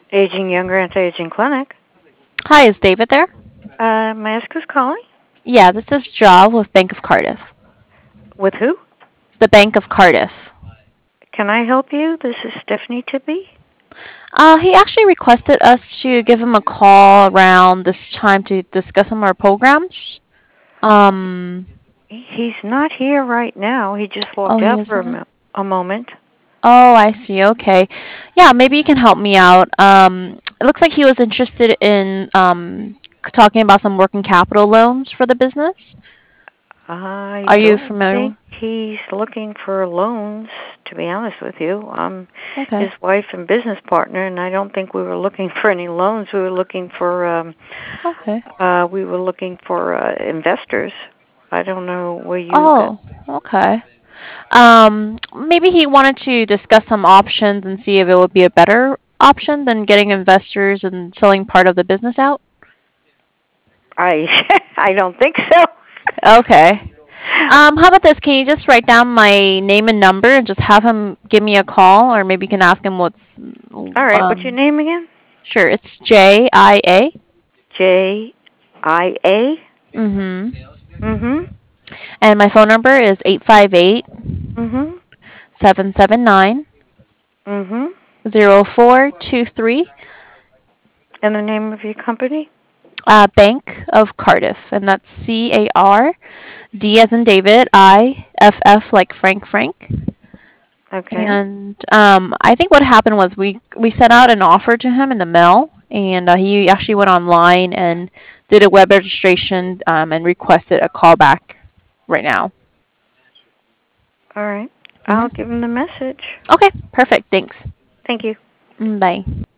Aging Younger Anti-Aging Clinic. Hi, is David there? May I ask who's calling? Yeah, this is Jaw with Bank of Cardiff. With who? The Bank of Cardiff. Can I help you? This is Stephanie Tippy. He actually requested us to give him a call around this time to discuss some of our programs. Um, He's not here right now. He just oh, walked he out for isn't. a moment. Oh, I see. Okay. Yeah, maybe you can help me out. It looks like he was interested in talking about some working capital loans for the business. I Are you don't familiar? think he's looking for loans, to be honest with you. I'm his Okay. wife and business partner, and I don't think we were looking for any loans. We were looking for Okay. investors. I don't know where you got. Oh, okay. Maybe he wanted to discuss some options and see if it would be a better option than getting investors and selling part of the business out. I I don't think so. Okay. How about this? Can you just write down my name and number and just have him give me a call, or maybe you can ask him what's. All right, what's your name again? Sure, it's JIA. JIA. Mm-hmm. Mhm. And my phone number is 858 Mhm. 779 Mhm. 0423. And the name of your company? Bank of Cardiff, and that's CARD as in David, IFF like Frank. Okay. And I think what happened was we sent out an offer to him in the mail, and he actually went online and did a web registration and requested a callback right now. All right. I'll Hmm. give him the message. Okay, perfect. Thanks. Thank you. Bye.